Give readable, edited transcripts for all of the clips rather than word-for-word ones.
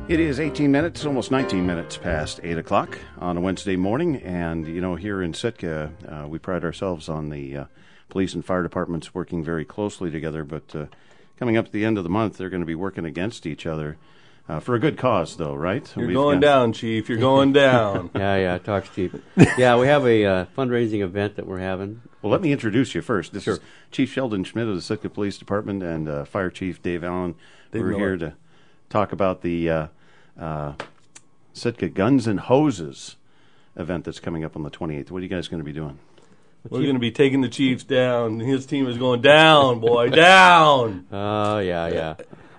It is 18 minutes, almost 19 minutes past 8 o'clock on a Wednesday morning. And, you know, here in Sitka, we pride ourselves on the police and fire departments working very closely together. But coming up at the end of the month, they're going to be working against each other for a good cause, though, right? You're going down, Chief. You're going down. Yeah, talks Chief. Yeah, we have a fundraising event that we're having. Well, let me introduce you first. This Sure. is Chief Sheldon Schmidt of the Sitka Police Department and Fire Chief Dave Allen. We're here to talk about the Sitka Guns and Hoses event that's coming up on the 28th. What are you guys going to be doing? We're going to be taking the Chiefs down. His team is going down, boy, down. Oh, yeah.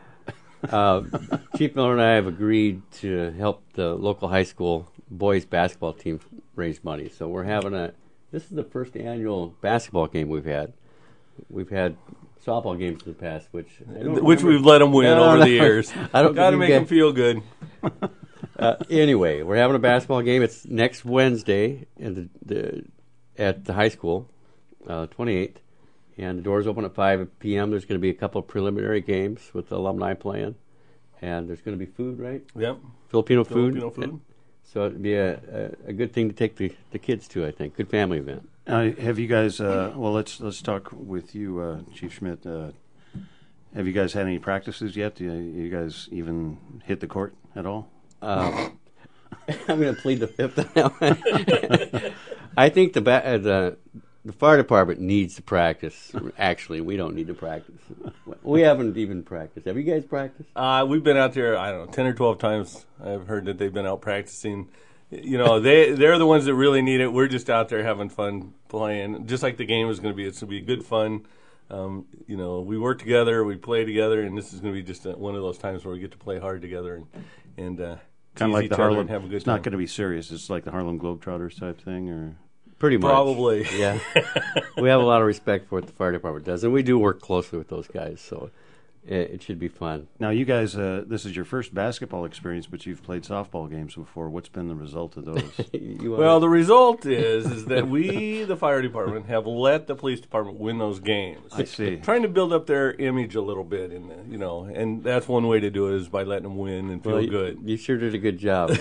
Chief Miller and I have agreed to help the local high school boys basketball team raise money. So we're having this is the first annual basketball game we've had. We've had softball games in the past, which we've let them win over the years. I don't got to make them feel good. Anyway, we're having a basketball game. It's next Wednesday at the high school, 28th, and the doors open at 5 p.m. There's going to be a couple of preliminary games with the alumni playing, and there's going to be food, right? Yep. Filipino food. So it'd be a good thing to take the kids to, I think. Good family event. Have you guys? Well, let's talk with you, Chief Schmidt. Have you guys had any practices yet? Do you guys even hit the court at all? I'm going to plead the fifth on that one. I think the fire department needs to practice. Actually, we don't need to practice. We haven't even practiced. Have you guys practiced? We've been out there, 10 or 12 times. I've heard that they've been out practicing. You know, they're the ones that really need it. We're just out there having fun playing, just like the game is going to be. It's going to be good fun. You know, we work together, we play together, and this is going to be just one of those times where we get to play hard together and kind of like the Harlem. Have a good it's time. not going to be serious. It's like the Harlem Globetrotters type thing, or pretty much. Probably. Yeah. We have a lot of respect for what the fire department does, and we do work closely with those guys, so it should be fun. Now, you guys, this is your first basketball experience, but you've played softball games before. What's been the result of those? Well, the result is that we, the fire department, have let the police department win those games. I see. Trying to build up their image a little bit, and that's one way to do it is by letting them win and feel good. You sure did a good job.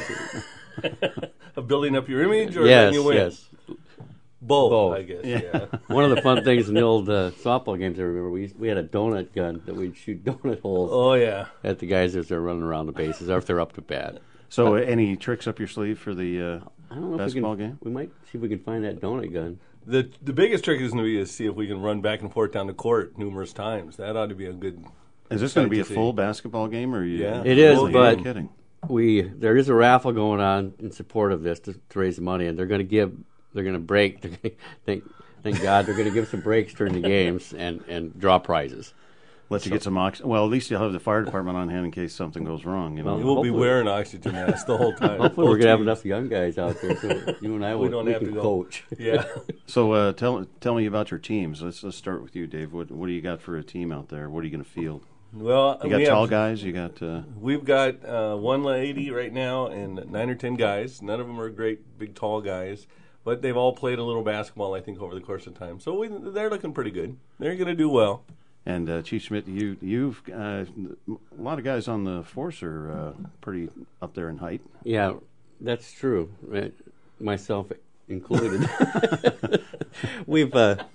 Of building up your image or letting you win? Yes. Both, I guess. Yeah. One of the fun things in the old softball games, I remember, we had a donut gun that we'd shoot donut holes. Oh yeah. At the guys as they're running around the bases, or if they're up to bat. So, any tricks up your sleeve for the I don't know basketball if we can, game? We might see if we can find that donut gun. The biggest trick is going to be to see if we can run back and forth down the court numerous times. That ought to be a good. Is this going to be a full basketball game, or Yeah. It is, but kidding? There is a raffle going on in support of this to raise the money, and they're going to break. Thank God they're going to give some breaks during the games and draw prizes. Let you get some oxygen. Well, at least you'll have the fire department on hand in case something goes wrong. You know, We'll be wearing oxygen masks the whole time. Hopefully, we're going to have enough young guys out there so you and I we can to go. coach. Yeah. So tell me about your teams. Let's start with you, Dave. What do you got for a team out there? What are you going to field? Well, you got tall guys. You got. We've got one lady right now and 9 or 10 guys. None of them are great, big, tall guys, but they've all played a little basketball, I think, over the course of time. So they're looking pretty good. They're going to do well. And Chief Schmidt, you've a lot of guys on the force are pretty up there in height. Yeah, that's true. Right? Myself included. We've.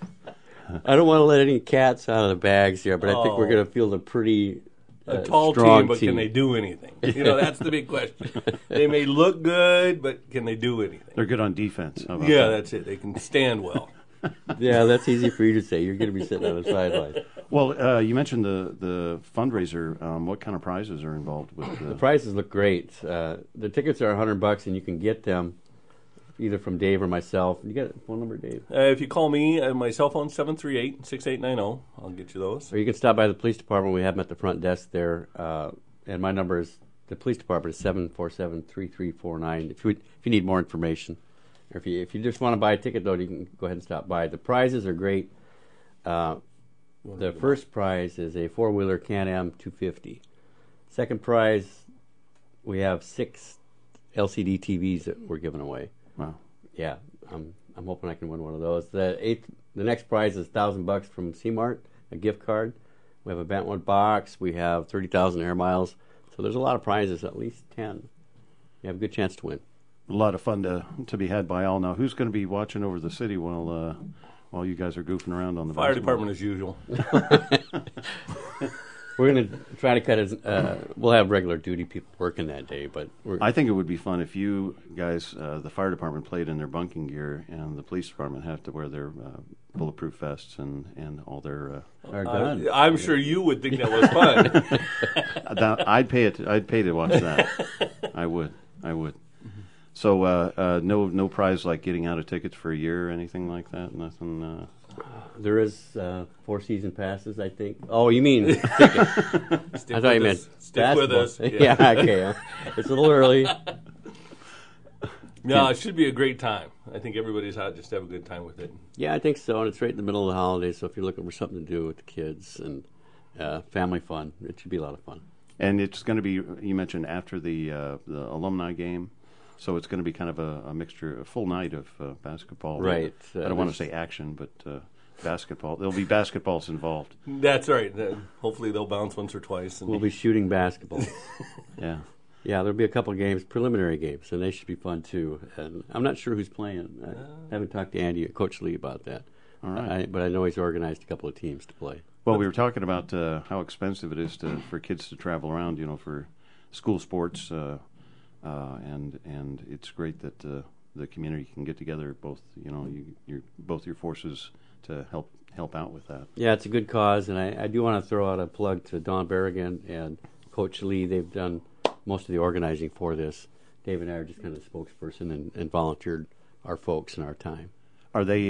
I don't want to let any cats out of the bags here, but I think we're going to field a pretty tall strong team, but can they do anything? That's the big question. They may look good, but can they do anything? They're good on defense. How about that? That's it. They can stand well. Yeah, that's easy for you to say. You're going to be sitting on the sideline. Well, you mentioned the fundraiser. What kind of prizes are involved with the prizes? Look great. The tickets are $100, and you can get them either from Dave or myself. You got a phone number, Dave? If you call me, my cell phone 738-6890. I'll get you those. Or you can stop by the police department. We have them at the front desk there. And my number is the police department is 747-3349. If you need more information. Or if you just want to buy a ticket, though, you can go ahead and stop by. The prizes are great. The first prize is a four-wheeler Can-Am 250. Second prize, we have 6 LCD TVs that we're giving away. Wow. Yeah, I'm hoping I can win one of those. The next prize is $1,000 from C-Mart, a gift card. We have a Bentwood box. We have 30,000 air miles. So there's a lot of prizes, at least 10. You have a good chance to win. A lot of fun to be had by all. Now, who's going to be watching over the city while you guys are goofing around on the Fire basketball? department as usual. We're going to try to cut as we'll have regular duty people working that day, but I think it would be fun if you guys, the fire department, played in their bunking gear, and the police department have to wear their bulletproof vests and all their. our gun. I'm sure you would think that was fun. I'd pay to watch that. I would. So no prize like getting out of tickets for a year or anything like that. Nothing. There is 4 season passes, I think. Oh, you mean tickets? I thought you meant Stick with basketball. us. Yeah, okay. It's a little early. No, it should be a great time. I think everybody's out just to have a good time with it. Yeah, I think so. And it's right in the middle of the holidays, so if you're looking for something to do with the kids and family fun, it should be a lot of fun. And it's going to be. You mentioned after the alumni game. So it's going to be kind of a mixture, a full night of basketball. Right. I don't want to say action, but basketball. There'll be basketballs involved. That's right. Hopefully they'll bounce once or twice. And We'll be shooting basketball. Yeah. Yeah, there'll be a couple games, preliminary games, and they should be fun too. And I'm not sure who's playing. I haven't talked to Andy or Coach Lee about that. All right. But I know he's organized a couple of teams to play. Well, we were talking about how expensive it is for kids to travel around, for school sports, and it's great that the community can get together, both both your forces to help out with that. Yeah, it's a good cause, and I do want to throw out a plug to Don Berrigan and Coach Lee. They've done most of the organizing for this. Dave and I are just kind of the spokesperson and volunteered our folks and our time. Are they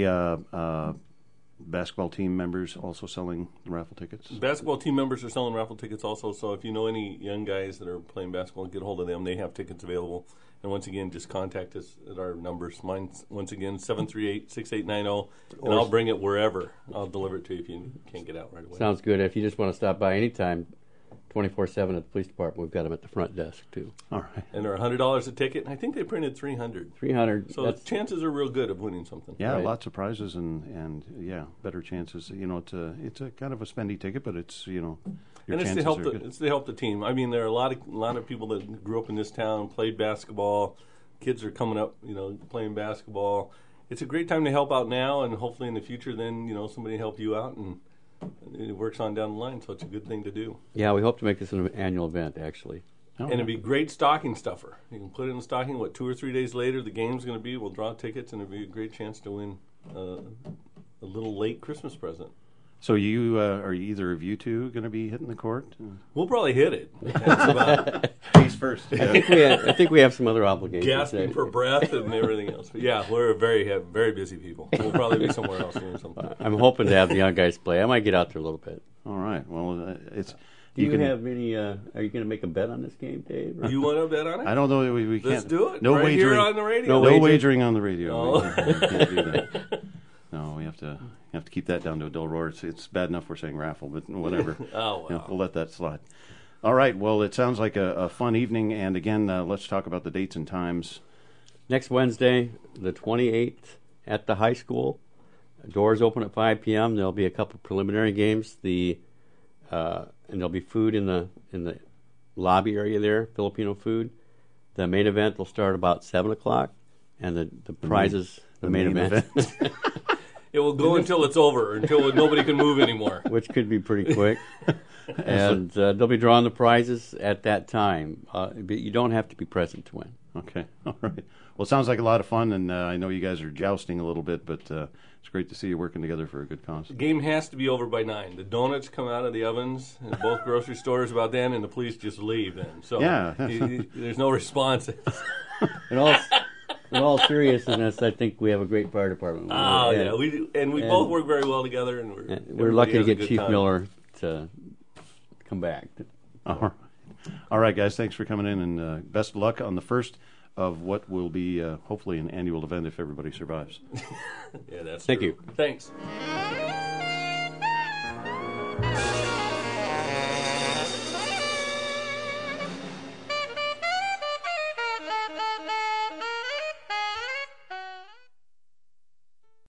basketball team members also selling raffle tickets? basketball team members are selling raffle tickets also, so if you know any young guys that are playing basketball, get a hold of them. They have tickets available. And once again, just contact us at our numbers. Mine's, once again, 738-6890, and I'll bring it wherever. I'll deliver it to you if you can't get out right away. Sounds good. If you just want to stop by anytime, 24/7 at the police department, we've got them at the front desk, too. All right. And they're $100 a ticket. I think they printed 300. 300. So the chances are real good of winning something. Yeah, Right. lots of prizes and yeah, better chances. It's a kind of a spendy ticket, but it's your And it's chances to help are the good. it's to help the team. I mean, there are a lot of people that grew up in this town, played basketball. Kids are coming up, playing basketball. It's a great time to help out now, and hopefully in the future, then somebody help you out, and it works on down the line. So it's a good thing to do. Yeah, we hope to make this an annual event, actually. Oh, And it'd be great stocking stuffer. You can put it in the stocking. 2 or 3 days later, the game's going to be. We'll draw tickets, and it'll be a great chance to win a little late Christmas present. So are either of you two going to be hitting the court? We'll probably hit it. That's about Face first. I think we have some other obligations. gasping for breath and everything else. But yeah, we're very busy people. We'll probably be somewhere else doing something. I'm hoping to have the young guys play. I might get out there a little bit. All right. Well, it's. Do you can have any? Are you going to make a bet on this game, Dave? You want to bet on it? I don't know. We can't. Let's do it. No right wagering. here on the radio. No No wager? wagering on the radio. Oh. We can't do that. No, we have to keep that down to a dull roar. It's bad enough we're saying raffle, but whatever. Oh, wow. We'll let that slide. All right. Well, it sounds like a fun evening. And again, let's talk about the dates and times. Next Wednesday, the 28th, at the high school. Doors open at 5 p.m. There'll be a couple preliminary games. And there'll be food in the lobby area there, Filipino food. The main event will start about 7 o'clock, and the prizes, the main event. It will go until it's over, until nobody can move anymore. Which could be pretty quick. And they'll be drawing the prizes at that time. But you don't have to be present to win. Okay. All right. Well, it sounds like a lot of fun, and I know you guys are jousting a little bit, but it's great to see you working together for a good cause. The game has to be over by 9. The donuts come out of the ovens in both grocery stores about then, and the police just leave then. So Yeah. there's no response. In all seriousness, I think we have a great fire department. Oh, And- yeah. We do, and we both work very well together, and We're everybody lucky to has a get good Chief time. Miller to come back. All right, guys. Thanks for coming in, and best of luck on the first of what will be hopefully an annual event if everybody survives. Yeah, that's Thank true. you. Thanks.